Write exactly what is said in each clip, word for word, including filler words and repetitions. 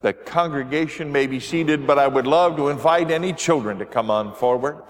The congregation may be seated, but I would love to invite any children to come on forward.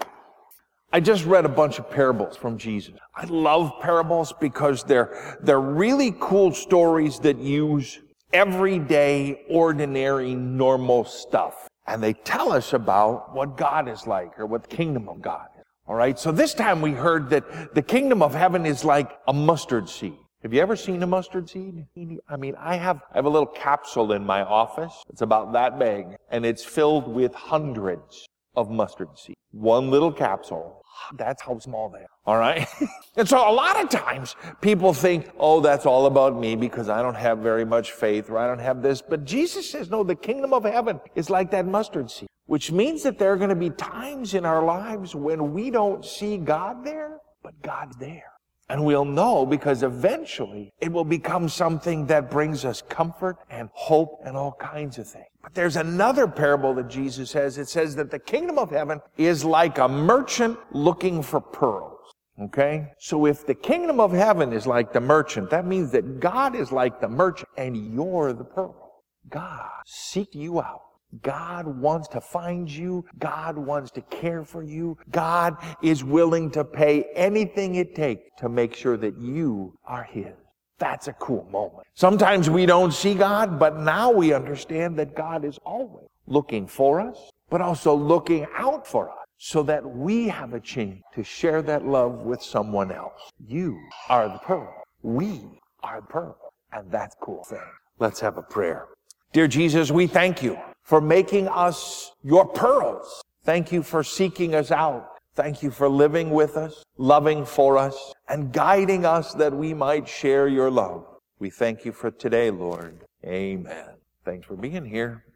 I just read a bunch of parables from Jesus. I love parables because they're, they're really cool stories that use everyday, ordinary, normal stuff. And they tell us about what God is like, or what the kingdom of God is. All right, so this time we heard that the kingdom of heaven is like a mustard seed. Have you ever seen a mustard seed? I mean, I have, I have a little capsule in my office. It's about that big, and it's filled with hundreds of mustard seeds. One little capsule. That's how small they are. All right? And so a lot of times people think, oh, that's all about me because I don't have very much faith, or I don't have this. But Jesus says, no, the kingdom of heaven is like that mustard seed, which means that there are going to be times in our lives when we don't see God there, but God's there. And we'll know because eventually it will become something that brings us comfort and hope and all kinds of things. But there's another parable that Jesus has. It says that the kingdom of heaven is like a merchant looking for pearls. Okay? So if the kingdom of heaven is like the merchant, that means that God is like the merchant and you're the pearl. God seek you out. God wants to find you. God wants to care for you. God is willing to pay anything it takes to make sure that you are His. That's a cool moment. Sometimes we don't see God, but now we understand that God is always looking for us, but also looking out for us so that we have a chance to share that love with someone else. You are the pearl. We are the pearl. And that's a cool thing. Let's have a prayer. Dear Jesus, we thank you for making us your pearls. Thank you for seeking us out. Thank you for living with us, loving for us, and guiding us that we might share your love. We thank you for today, Lord. Amen. Thanks for being here.